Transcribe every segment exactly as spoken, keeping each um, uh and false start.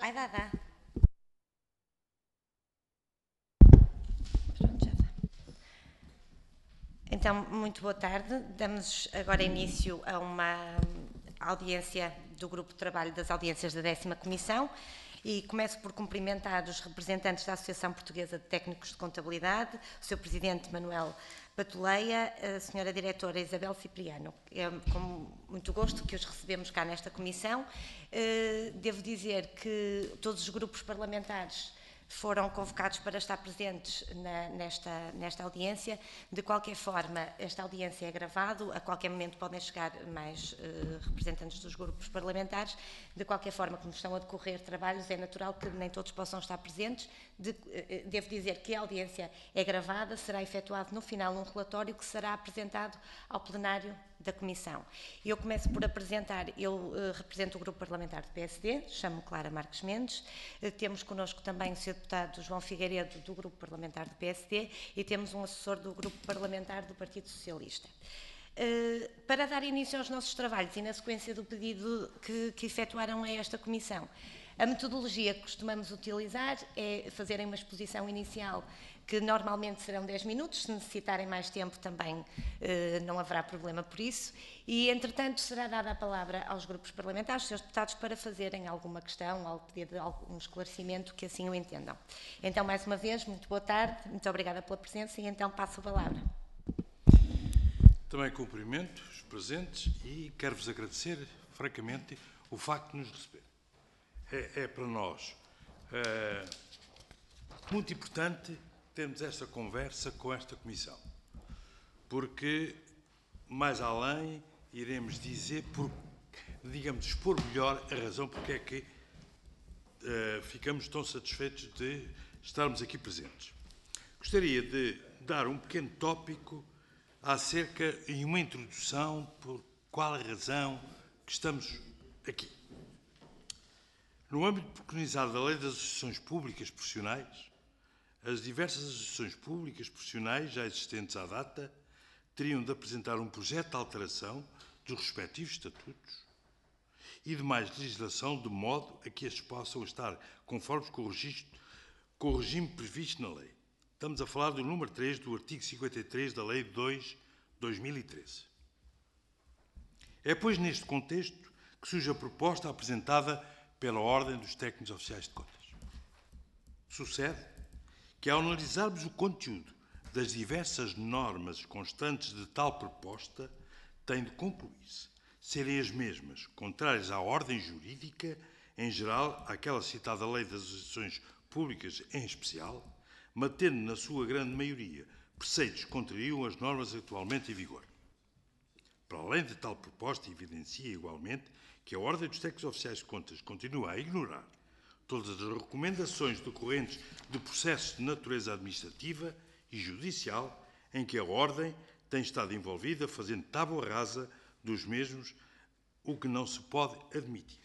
Vai dar, dá. Então, muito boa tarde. Damos agora início a uma audiência do Grupo de Trabalho das Audiências da décima Comissão e começo por cumprimentar os representantes da Associação Portuguesa de Técnicos de Contabilidade, o seu Presidente Manuel Patuleia, a Senhora Diretora Isabel Cipriano. É com muito gosto que os recebemos cá nesta Comissão. Devo dizer que todos os grupos parlamentares foram convocados para estar presentes na, nesta, nesta audiência. De qualquer forma, esta audiência é gravada, a qualquer momento podem chegar mais uh, representantes dos grupos parlamentares. De qualquer forma, como estão a decorrer trabalhos, é natural que nem todos possam estar presentes. De, uh, devo dizer que a audiência é gravada, será efetuado no final um relatório que será apresentado ao plenário da Comissão. Eu começo por apresentar, eu uh, represento o Grupo Parlamentar do P S D, chamo-me Clara Marques Mendes, uh, temos connosco também o senhor Deputado João Figueiredo, do Grupo Parlamentar do P S D, e temos um assessor do Grupo Parlamentar do Partido Socialista. Uh, para dar início aos nossos trabalhos e na sequência do pedido que, que efetuaram a esta Comissão, a metodologia que costumamos utilizar é fazerem uma exposição inicial que normalmente serão dez minutos, se necessitarem mais tempo também eh, não haverá problema por isso, e entretanto será dada a palavra aos grupos parlamentares, aos seus deputados, para fazerem alguma questão ou pedir algum esclarecimento que assim o entendam. Então, mais uma vez, muito boa tarde, muito obrigada pela presença e então passo a palavra. Também cumprimento os presentes e quero-vos agradecer, francamente, o facto de nos receber. É, é para nós é, muito importante termos esta conversa com esta Comissão, porque, mais além, iremos dizer, por, digamos, expor melhor a razão porque é que uh, ficamos tão satisfeitos de estarmos aqui presentes. Gostaria de dar um pequeno tópico acerca e uma introdução por qual a razão que estamos aqui. No âmbito preconizado da Lei das Associações Públicas Profissionais, as diversas associações públicas profissionais já existentes à data teriam de apresentar um projeto de alteração dos respectivos estatutos e de mais legislação de modo a que estes possam estar conformes com o, registro, com o regime previsto na lei. Estamos a falar do número três do artigo cinquenta e três da Lei dois de dois mil e treze. É, pois, neste contexto que surge a proposta apresentada pela Ordem dos Técnicos Oficiais de Contas. Sucede que, ao analisarmos o conteúdo das diversas normas constantes de tal proposta, tem de concluir-se serem as mesmas contrárias à ordem jurídica, em geral, àquela citada Lei das Associações Públicas em especial, mantendo na sua grande maioria preceitos que contrariam as normas atualmente em vigor. Para além de tal proposta, evidencia igualmente que a Ordem dos Técnicos Oficiais de Contas continua a ignorar todas as recomendações decorrentes de processos de natureza administrativa e judicial em que a Ordem tem estado envolvida, fazendo tábua rasa dos mesmos, o que não se pode admitir.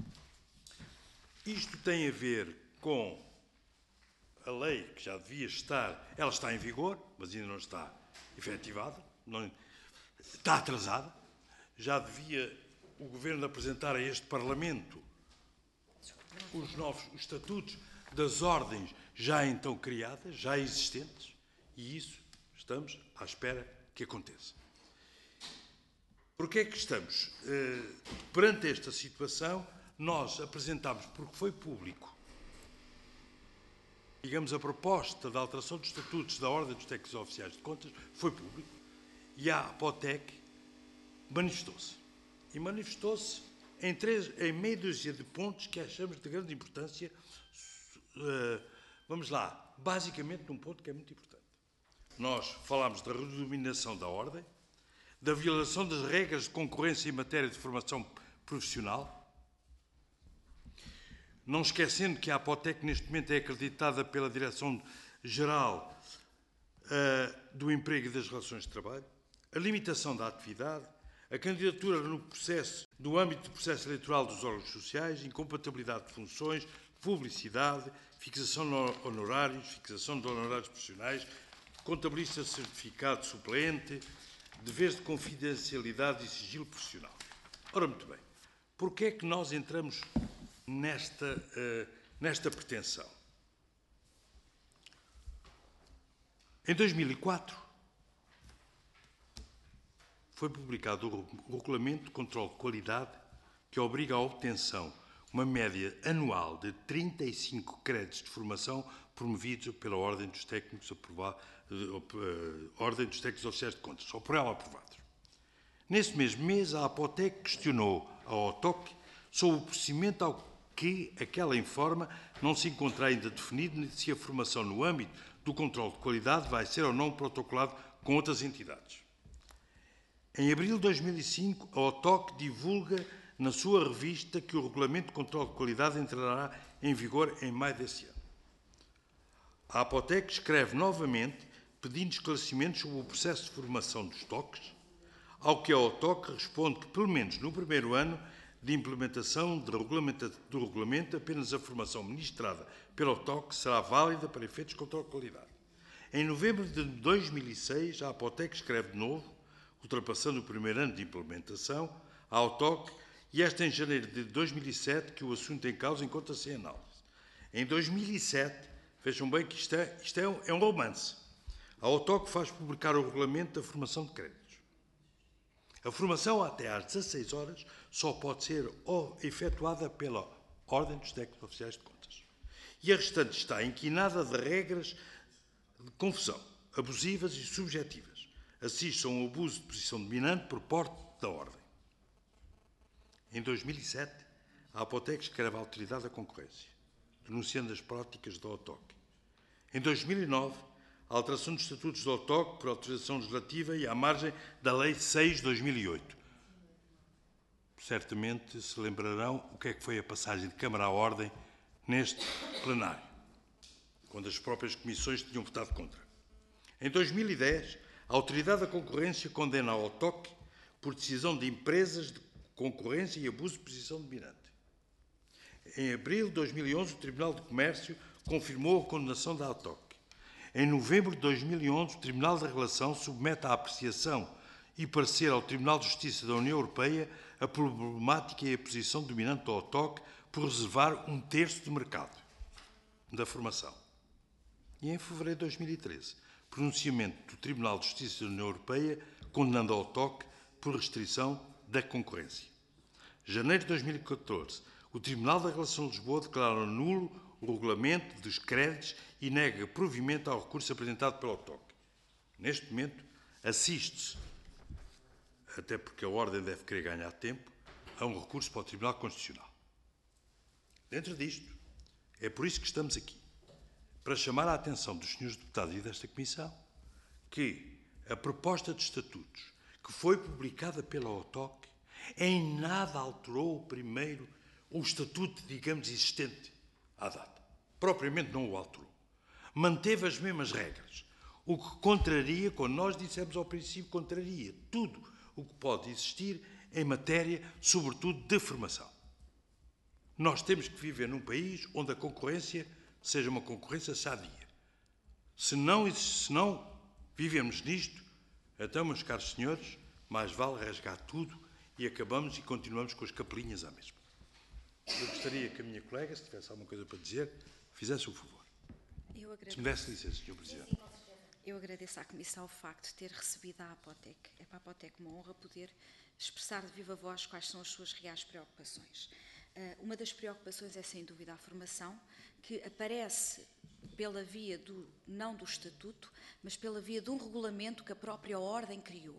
Isto tem a ver com a lei que já devia estar, ela está em vigor, mas ainda não está efetivada, não, está atrasada, já devia o Governo apresentar a este Parlamento os novos os estatutos das ordens já então criadas, já existentes, e isso estamos à espera que aconteça. Porquê é que estamos? Eh, perante esta situação, nós apresentámos, porque foi público, digamos, a proposta da alteração dos estatutos da Ordem dos Técnicos Oficiais de Contas, foi público, e a APOTEC manifestou-se. E manifestou-se em, três, em meia dúzia de pontos que achamos de grande importância. Uh, vamos lá, basicamente num ponto que é muito importante. Nós falámos da redenominação da ordem, da violação das regras de concorrência em matéria de formação profissional, não esquecendo que a APOTEC neste momento é acreditada pela Direção-Geral uh, do Emprego e das Relações de Trabalho, a limitação da atividade, a candidatura no processo, do âmbito do processo eleitoral dos órgãos sociais, incompatibilidade de funções, publicidade, fixação de honorários, fixação de honorários profissionais, contabilista certificado suplente, deveres de confidencialidade e sigilo profissional. Ora, muito bem, porquê é que nós entramos nesta, uh, nesta pretensão. Em dois mil e quatro, foi publicado o Regulamento de Controlo de Qualidade, que obriga à obtenção uma média anual de trinta e cinco créditos de formação promovidos pela Ordem dos Técnicos, aprovado, uh, uh, Ordem dos Técnicos Oficiais de Contas, ou por ela aprovados. Nesse mesmo mês, a Apotec questionou a O T O C sobre o procedimento ao que aquela informa não se encontra ainda definido se a formação no âmbito do controle de qualidade vai ser ou não protocolado com outras entidades. Em abril de dois mil e cinco, a O T O C divulga na sua revista que o Regulamento de Controlo de Qualidade entrará em vigor em maio desse ano. A Apotec escreve novamente pedindo esclarecimentos sobre o processo de formação dos T O Cs, ao que a O T O C responde que, pelo menos no primeiro ano de implementação de regulamento, do regulamento, apenas a formação ministrada pela O T O C será válida para efeitos de controle de qualidade. Em novembro de dois mil e seis, a Apotec escreve de novo, ultrapassando o primeiro ano de implementação, a O T O C, e esta em janeiro de dois mil e sete, que o assunto em causa encontra-se em análise. Em dois mil e sete, vejam bem que isto é, isto é, um, é um romance, a O T O C faz publicar o regulamento da formação de créditos. A formação até às dezasseis horas só pode ser efetuada pela Ordem dos Técnicos Oficiais de Contas. E a restante está inquinada de regras de confusão, abusivas e subjetivas. Assistam ao abuso de posição dominante por parte da Ordem. Em dois mil e sete, a Apotec escreve à Autoridade da Concorrência, denunciando as práticas da O T O C. Em dois mil e nove, a alteração dos estatutos da O T O C por autorização legislativa e à margem da Lei seis de dois mil e oito. Certamente se lembrarão o que é que foi a passagem de Câmara à Ordem neste plenário, quando as próprias comissões tinham votado contra. Em dois mil e dez, a Autoridade da Concorrência condena a O T O C por decisão de empresas de concorrência e abuso de posição dominante. Em abril de dois mil e onze, o Tribunal de Comércio confirmou a condenação da O T O C. Em novembro de dois mil e onze, o Tribunal da Relação submete à apreciação e parecer ao Tribunal de Justiça da União Europeia a problemática e a posição dominante da O T O C por reservar um terço do mercado da formação. E em fevereiro de dois mil e treze, pronunciamento do Tribunal de Justiça da União Europeia condenando a O T O C por restrição da concorrência. Em janeiro de dois mil e catorze, o Tribunal da Relação de Lisboa declara nulo o regulamento dos créditos e nega provimento ao recurso apresentado pela O T O C. Neste momento, assiste-se, até porque a Ordem deve querer ganhar tempo, a um recurso para o Tribunal Constitucional. Dentro disto, é por isso que estamos aqui, para chamar a atenção dos senhores deputados e desta Comissão que a proposta de estatutos que foi publicada pela O T O C em nada alterou o primeiro, o estatuto, digamos, existente à data. Propriamente não o alterou. Manteve as mesmas regras, o que contraria, quando nós dissemos ao princípio, contraria tudo o que pode existir em matéria, sobretudo, de formação. Nós temos que viver num país onde a concorrência seja uma concorrência sadia. Se não, se não vivemos nisto, então, meus caros senhores, mais vale rasgar tudo e acabamos e continuamos com as capelinhas à mesma. Eu gostaria que a minha colega, se tivesse alguma coisa para dizer, fizesse o favor. Eu agradeço. Se me desse licença, senhor Presidente. Eu agradeço à Comissão o facto de ter recebido a Apotec. É para a Apotec uma honra poder expressar de viva voz quais são as suas reais preocupações. Uh, uma das preocupações é, sem dúvida, a formação, que aparece pela via do, não do Estatuto, mas pela via de um regulamento que a própria Ordem criou.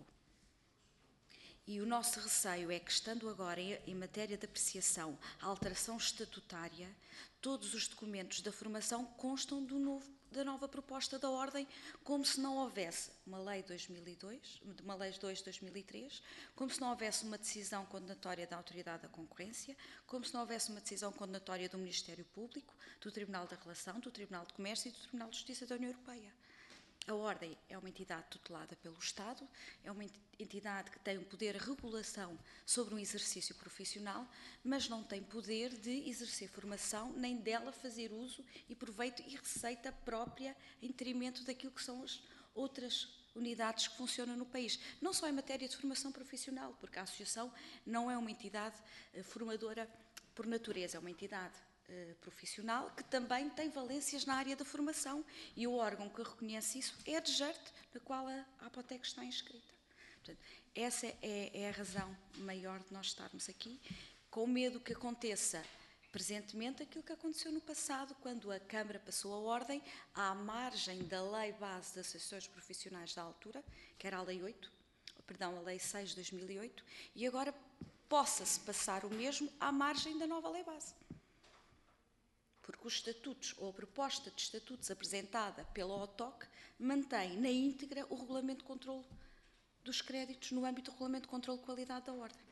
E o nosso receio é que, estando agora em, em matéria de apreciação a alteração estatutária, todos os documentos da formação constam do novo, da nova proposta da Ordem, como se não houvesse uma lei de dois mil e dois, uma lei dois de dois mil e três, como se não houvesse uma decisão condenatória da Autoridade da Concorrência, como se não houvesse uma decisão condenatória do Ministério Público, do Tribunal da Relação, do Tribunal de Comércio e do Tribunal de Justiça da União Europeia. A Ordem é uma entidade tutelada pelo Estado, é uma entidade que tem um poder de regulação sobre um exercício profissional, mas não tem poder de exercer formação, nem dela fazer uso e proveito e receita própria em detrimento daquilo que são as outras unidades que funcionam no país. Não só em matéria de formação profissional, porque a Associação não é uma entidade formadora por natureza, é uma entidade uh, profissional que também tem valências na área da formação e o órgão que reconhece isso é a DGERT, na qual a Apotec está inscrita. Portanto, essa é, é a razão maior de nós estarmos aqui, com medo que aconteça presentemente aquilo que aconteceu no passado, quando a Câmara passou a ordem à margem da Lei Base das Associações Profissionais da altura, que era a Lei oito, perdão, a Lei seis de dois mil e oito, e agora possa-se passar o mesmo à margem da nova Lei Base. Porque os estatutos, ou a proposta de estatutos apresentada pela O T O C, mantém na íntegra o Regulamento de Controlo dos Créditos no âmbito do Regulamento de Controlo de Qualidade da Ordem.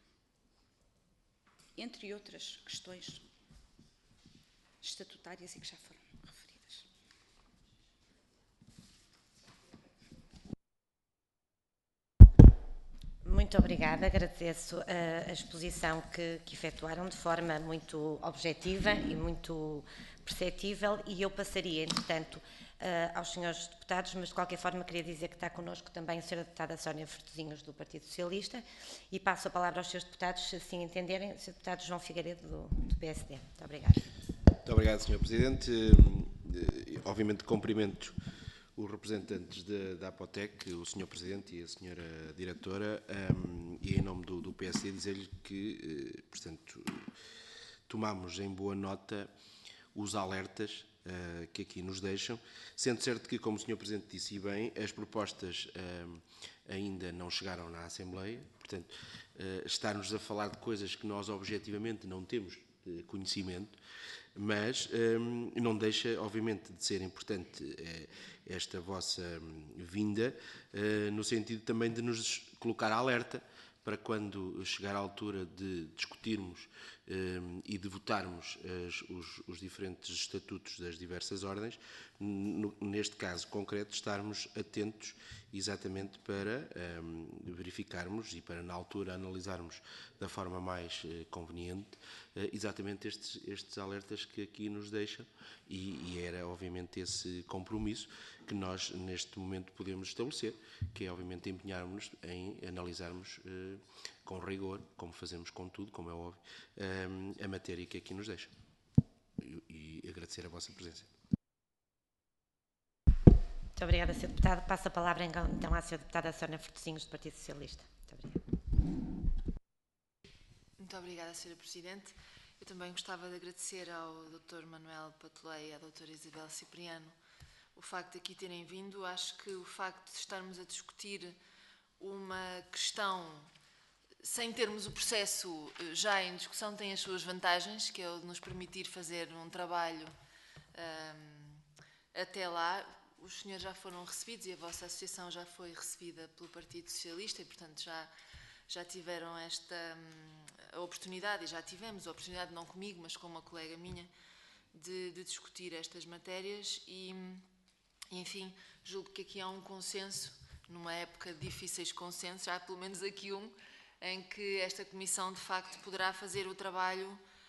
Entre outras questões estatutárias e que já foram referidas. Muito obrigada, agradeço a, a exposição que, que efetuaram de forma muito objetiva e muito perceptível, e eu passaria, entretanto, uh, aos senhores deputados, mas de qualquer forma queria dizer que está connosco também a senhora deputada Sónia Fortezinhos, do Partido Socialista, e passo a palavra aos seus deputados, se assim entenderem, o senhor deputado João Figueiredo, do, do P S D. Muito obrigada. Muito obrigado, senhor Presidente. Obviamente cumprimento os representantes da, da Apotec, o senhor Presidente e a senhora Diretora, um, e em nome do, do P S D dizer-lhe que, portanto, tomamos em boa nota os alertas uh, que aqui nos deixam, sendo certo que, como o senhor Presidente disse bem, as propostas uh, ainda não chegaram na Assembleia, portanto, uh, estar-nos a falar de coisas que nós objetivamente não temos uh, conhecimento, mas um, não deixa, obviamente, de ser importante uh, esta vossa um, vinda, uh, no sentido também de nos colocar alerta para quando chegar à altura de discutirmos um, e de votarmos as, os, os diferentes estatutos das diversas ordens, no, neste caso concreto, estarmos atentos exatamente para um, verificarmos e para, na altura, analisarmos da forma mais uh, conveniente uh, exatamente estes, estes alertas que aqui nos deixam, e, e era, obviamente, esse compromisso que nós, neste momento, podemos estabelecer, que é, obviamente, empenharmos-nos em analisarmos uh, com rigor, como fazemos com tudo, como é óbvio, um, a matéria que aqui nos deixa. E, e agradecer a vossa presença. Muito obrigada, senhor Deputado. Passo a palavra, então, à senhora Deputada Sónia Fortezinhos, do Partido Socialista. Muito obrigada. Muito obrigada, senhora Presidente. Eu também gostava de agradecer ao doutor Manuel Patelei e à doutora Isabel Cipriano o facto de aqui terem vindo. Acho que o facto de estarmos a discutir uma questão sem termos o processo já em discussão tem as suas vantagens, que é o de nos permitir fazer um trabalho um, até lá. Os senhores já foram recebidos e a vossa associação já foi recebida pelo Partido Socialista e, portanto, já, já tiveram esta um, a oportunidade, e já tivemos a oportunidade, não comigo, mas com uma colega minha, de, de discutir estas matérias e, e, enfim, julgo que aqui há um consenso, numa época de difíceis consensos, há pelo menos aqui um, em que esta Comissão, de facto, poderá fazer o trabalho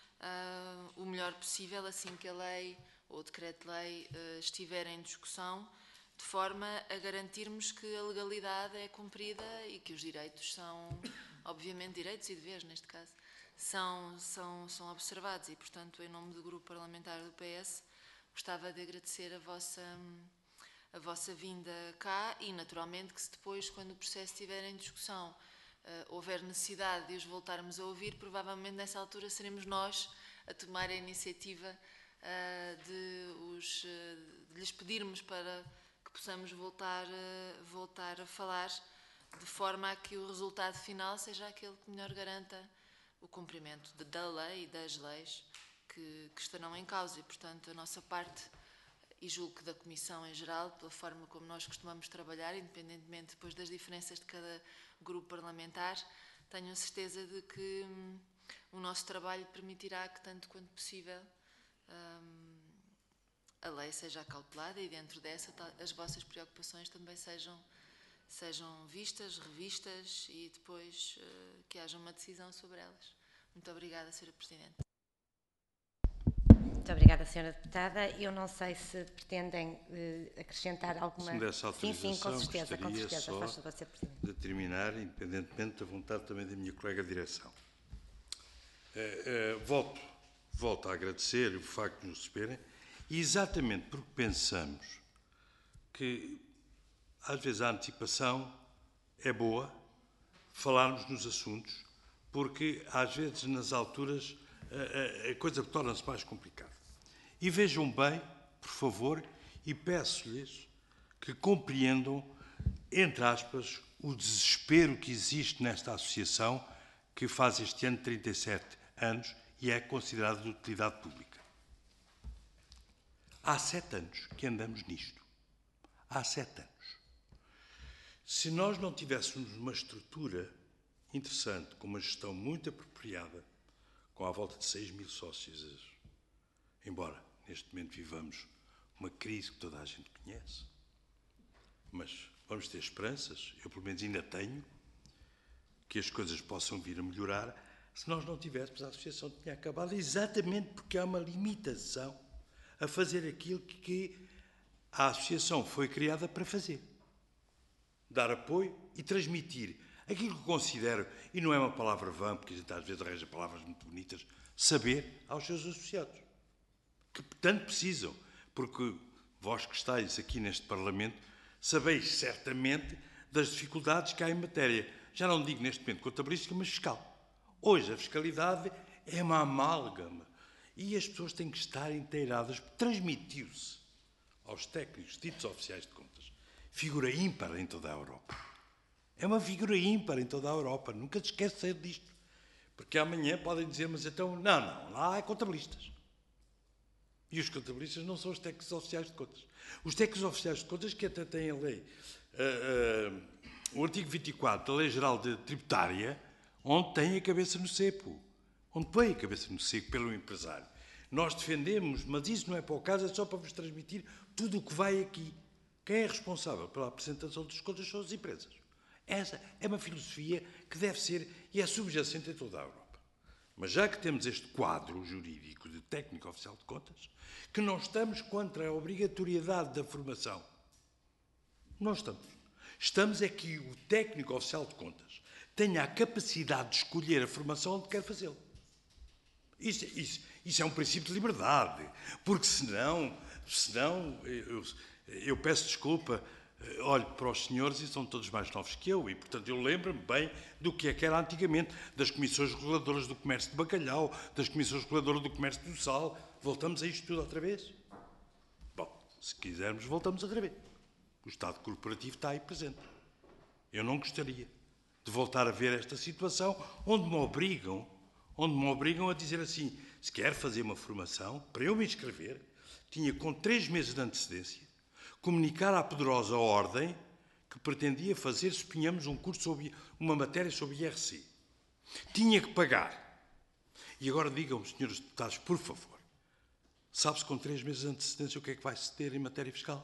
uh, o melhor possível, assim que a lei ou o decreto-lei uh, estiver em discussão, de forma a garantirmos que a legalidade é cumprida e que os direitos são, obviamente, direitos e deveres, neste caso, são, são, são observados. E, portanto, em nome do Grupo Parlamentar do P S, gostava de agradecer a vossa, a vossa vinda cá e, naturalmente, que se depois, quando o processo estiver em discussão, uh, houver necessidade de os voltarmos a ouvir, provavelmente nessa altura seremos nós a tomar a iniciativa uh, de, os, uh, de lhes pedirmos para que possamos voltar, uh, voltar a falar, de forma a que o resultado final seja aquele que melhor garanta o cumprimento de, da lei e das leis que, que estarão em causa. E, portanto, a nossa parte, e julgo que da Comissão em geral, pela forma como nós costumamos trabalhar, independentemente depois das diferenças de cada grupo parlamentar, tenho a certeza de que hum, o nosso trabalho permitirá que, tanto quanto possível, hum, a lei seja acautelada e, dentro dessa, as vossas preocupações também sejam, sejam vistas, revistas e depois uh, que haja uma decisão sobre elas. Muito obrigada, senhora Presidente. Muito obrigada, senhora Deputada. Eu não sei se pretendem uh, acrescentar alguma... Se me desse autorização, sim, sim, com certeza, com certeza. Só Faz favor, senhor Presidente. de terminar, independentemente da vontade também da minha colega de direção. Uh, uh, volto, volto a agradecer o facto de nos receberem, e exatamente porque pensamos que, às vezes, a antecipação é boa, falarmos nos assuntos, porque, às vezes, nas alturas, a, a, a coisa torna-se mais complicada. E vejam bem, por favor, e peço-lhes que compreendam, entre aspas, o desespero que existe nesta associação, que faz este ano trinta e sete anos e é considerada de utilidade pública. Há sete anos que andamos nisto. Há sete anos. Se nós não tivéssemos uma estrutura interessante, com uma gestão muito apropriada, com à volta de seis mil sócios, embora neste momento vivamos uma crise que toda a gente conhece, mas vamos ter esperanças, eu pelo menos ainda tenho, que as coisas possam vir a melhorar. Se nós não tivéssemos, a associação tinha acabado exatamente porque há uma limitação a fazer aquilo que a associação foi criada para fazer. Dar apoio e transmitir aquilo que considero, e não é uma palavra vã, porque a gente às vezes arranja palavras muito bonitas, saber aos seus associados, que tanto precisam, porque vós que estáis aqui neste Parlamento sabeis certamente das dificuldades que há em matéria, já não digo neste momento contabilística, mas fiscal. Hoje a fiscalidade é uma amálgama e as pessoas têm que estar inteiradas. Transmitiu-se aos técnicos ditos oficiais de contas figura ímpar em toda a Europa. É uma figura ímpar em toda a Europa, nunca se esquecer disto. Porque amanhã podem dizer, mas então, não, não, lá há contabilistas. E os contabilistas não são os técnicos oficiais de contas. Os técnicos oficiais de contas que até têm a lei, uh, uh, o artigo vinte e quatro da Lei Geral de Tributária, onde tem a cabeça no cepo, onde põe a cabeça no cepo pelo empresário. Nós defendemos, mas isso não é para o caso, é só para vos transmitir tudo o que vai aqui. Quem é responsável pela apresentação das contas são as empresas. Essa é uma filosofia que deve ser e é subjacente em toda a Europa. Mas já que temos este quadro jurídico de técnico oficial de contas, que não estamos contra a obrigatoriedade da formação. Não estamos. Estamos é que o técnico oficial de contas tenha a capacidade de escolher a formação onde quer fazê-lo. Isso, isso, isso é um princípio de liberdade, porque senão, senão eu, eu peço desculpa, olho para os senhores e são todos mais novos que eu, e portanto eu lembro-me bem do que é que era antigamente, das comissões reguladoras do comércio de bacalhau, das comissões reguladoras do comércio do sal. Voltamos a isto tudo outra vez? Bom, se quisermos voltamos outra vez. O Estado corporativo está aí presente. Eu não gostaria de voltar a ver esta situação onde me obrigam, onde me obrigam a dizer assim, se quer fazer uma formação, para eu me inscrever, tinha com três meses de antecedência comunicar à poderosa ordem que pretendia fazer, suponhamos, um curso sobre uma matéria sobre I R C. Tinha que pagar. E agora digam-me, senhores deputados, por favor, sabe-se com três meses de antecedência o que é que vai-se ter em matéria fiscal?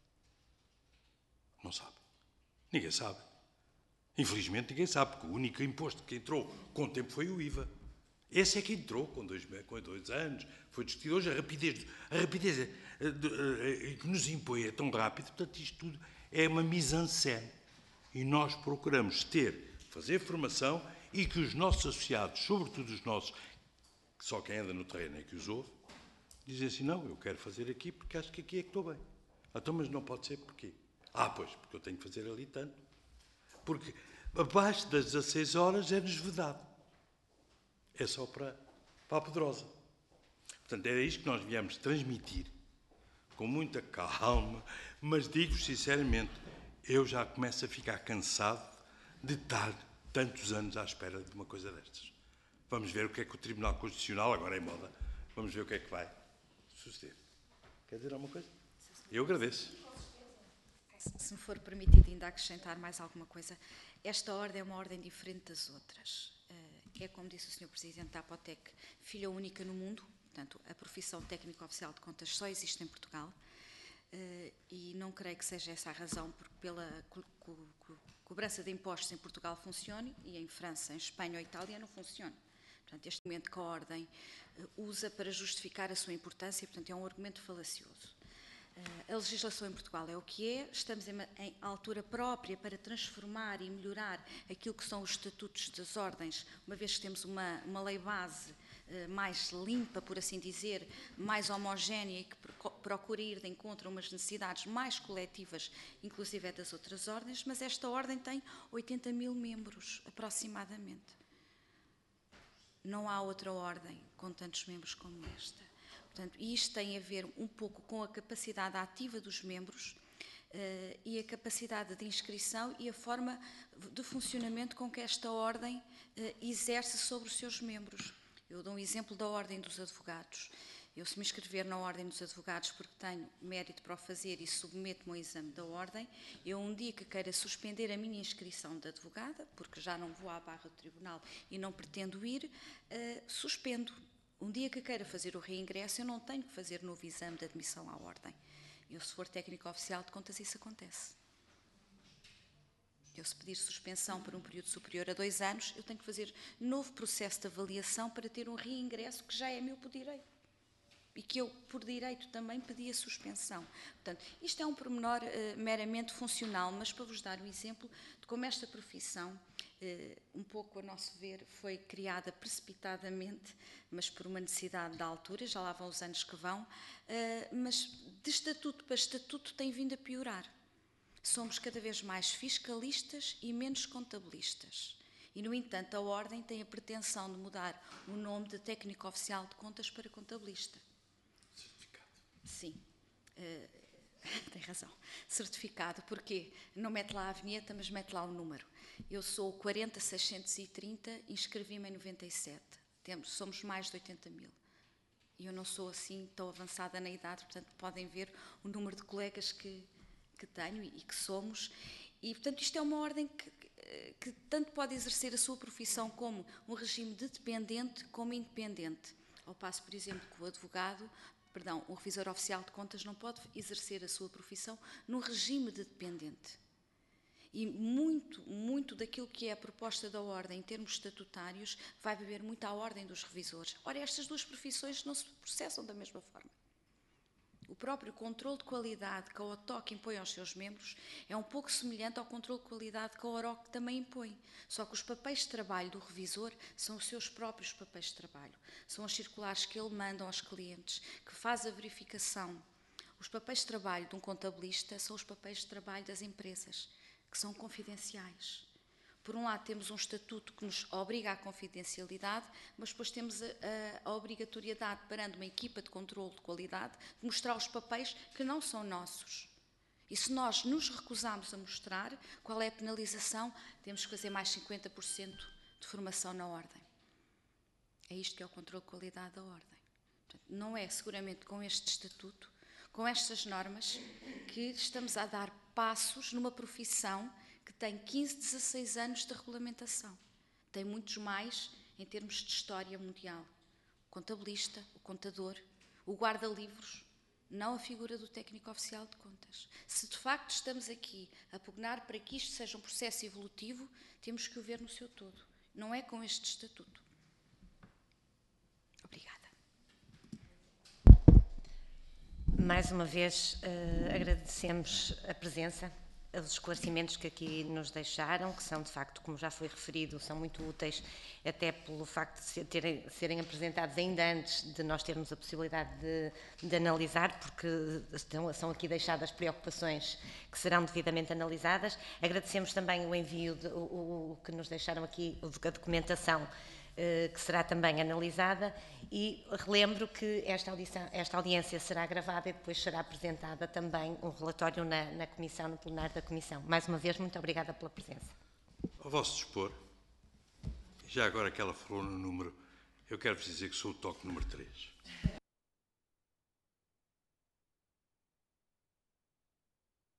Não sabe. Ninguém sabe. Infelizmente ninguém sabe, porque o único imposto que entrou com o tempo foi o I V A. Esse é que entrou com dois, com dois anos, foi discutido. Hoje a rapidez, a rapidez que nos impõe é tão rápida, portanto isto tudo é uma mise-en-scène. E nós procuramos ter, fazer formação e que os nossos associados, sobretudo os nossos, que só quem anda no terreno é que os ouve, dizem assim, não, eu quero fazer aqui porque acho que aqui é que estou bem. Então, mas não pode ser porquê? Ah, pois, porque eu tenho que fazer ali tanto. Porque abaixo das dezasseis horas é-nos vedado. É só para, para a poderosa. Portanto, era isto que nós viemos transmitir, com muita calma, mas digo sinceramente, eu já começo a ficar cansado de estar tantos anos à espera de uma coisa destas. Vamos ver o que é que o Tribunal Constitucional, agora é moda, vamos ver o que é que vai suceder. Quer dizer alguma coisa? Eu agradeço. Se me for permitido ainda acrescentar mais alguma coisa, esta ordem é uma ordem diferente das outras. É, como disse o senhor Presidente da Apotec, filha única no mundo, portanto, a profissão técnico oficial de contas só existe em Portugal, e não creio que seja essa a razão porque pela co co co cobrança de impostos em Portugal funcione e em França, em Espanha ou Itália não funcione. Portanto, este argumento que a ordem usa para justificar a sua importância, portanto, é um argumento falacioso. A legislação em Portugal é o que é, estamos em, em altura própria para transformar e melhorar aquilo que são os estatutos das ordens, uma vez que temos uma, uma lei base mais limpa, por assim dizer, mais homogénea e que procura ir de encontro a umas necessidades mais coletivas, inclusive das outras ordens, mas esta ordem tem oitenta mil membros, aproximadamente. Não há outra ordem com tantos membros como esta. Portanto, isto tem a ver um pouco com a capacidade ativa dos membros uh, e a capacidade de inscrição e a forma de funcionamento com que esta ordem uh, exerce sobre os seus membros. Eu dou um exemplo da Ordem dos Advogados. Eu, se me inscrever na Ordem dos Advogados porque tenho mérito para o fazer e submeto-me ao exame da Ordem, eu um dia que queira suspender a minha inscrição de advogada, porque já não vou à barra do tribunal e não pretendo ir, uh, suspendo. Um dia que queira fazer o reingresso, eu não tenho que fazer novo exame de admissão à Ordem. Eu, se for técnico oficial de contas, isso acontece. Eu, se pedir suspensão por um período superior a dois anos, eu tenho que fazer novo processo de avaliação para ter um reingresso que já é meu por direito. E que eu, por direito, também pedi a suspensão. Portanto, isto é um pormenor uh, meramente funcional, mas para vos dar um exemplo de como esta profissão, uh, um pouco a nosso ver, foi criada precipitadamente, mas por uma necessidade da altura, já lá vão os anos que vão, uh, mas de estatuto para estatuto tem vindo a piorar. Somos cada vez mais fiscalistas e menos contabilistas. E, no entanto, a Ordem tem a pretensão de mudar o nome de técnico oficial de contas para contabilista. Certificado. Sim, uh, tem razão. Certificado, porque não mete lá a vinheta, mas mete lá o número. Eu sou quarenta seiscentos e trinta, inscrevi-me em noventa e sete. Temos, somos mais de oitenta mil. E eu não sou assim tão avançada na idade, portanto, podem ver o número de colegas que, que tenho e, e que somos. E, portanto, isto é uma ordem que, que tanto pode exercer a sua profissão como um regime de dependente como independente. Ao passo, por exemplo, que o advogado, perdão, o revisor oficial de contas não pode exercer a sua profissão no regime de dependente. E muito, muito daquilo que é a proposta da ordem em termos estatutários vai beber muito à ordem dos revisores. Ora, estas duas profissões não se processam da mesma forma. O próprio controle de qualidade que a O T O C impõe aos seus membros é um pouco semelhante ao controle de qualidade que a O R O C também impõe. Só que os papéis de trabalho do revisor são os seus próprios papéis de trabalho. São as circulares que ele manda aos clientes, que faz a verificação. Os papéis de trabalho de um contabilista são os papéis de trabalho das empresas, que são confidenciais. Por um lado, temos um estatuto que nos obriga à confidencialidade, mas depois temos a, a, a obrigatoriedade, perante uma equipa de controle de qualidade, de mostrar os papéis que não são nossos. E se nós nos recusarmos a mostrar, qual é a penalização? Temos que fazer mais cinquenta por cento de formação na ordem. É isto que é o controle de qualidade da ordem. Portanto, não é seguramente com este estatuto, com estas normas, que estamos a dar passos numa profissão que tem quinze, dezasseis anos de regulamentação. Tem muitos mais em termos de história mundial. O contabilista, o contador, o guarda-livros, não a figura do técnico oficial de contas. Se de facto estamos aqui a pugnar para que isto seja um processo evolutivo, temos que o ver no seu todo. Não é com este estatuto. Obrigada. Mais uma vez, uh, agradecemos a presença, os esclarecimentos que aqui nos deixaram, que são, de facto, como já foi referido, são muito úteis, até pelo facto de ser, terem, serem apresentados ainda antes de nós termos a possibilidade de, de analisar, porque estão, são aqui deixadas preocupações que serão devidamente analisadas. Agradecemos também o envio, de, o, o que nos deixaram aqui, a documentação, que será também analisada, e relembro que esta, audição, esta audiência será gravada e depois será apresentada também um relatório na, na Comissão, no plenário da Comissão. Mais uma vez, muito obrigada pela presença. Ao vosso dispor, já agora que ela falou no número, eu quero-vos dizer que sou o toque número três.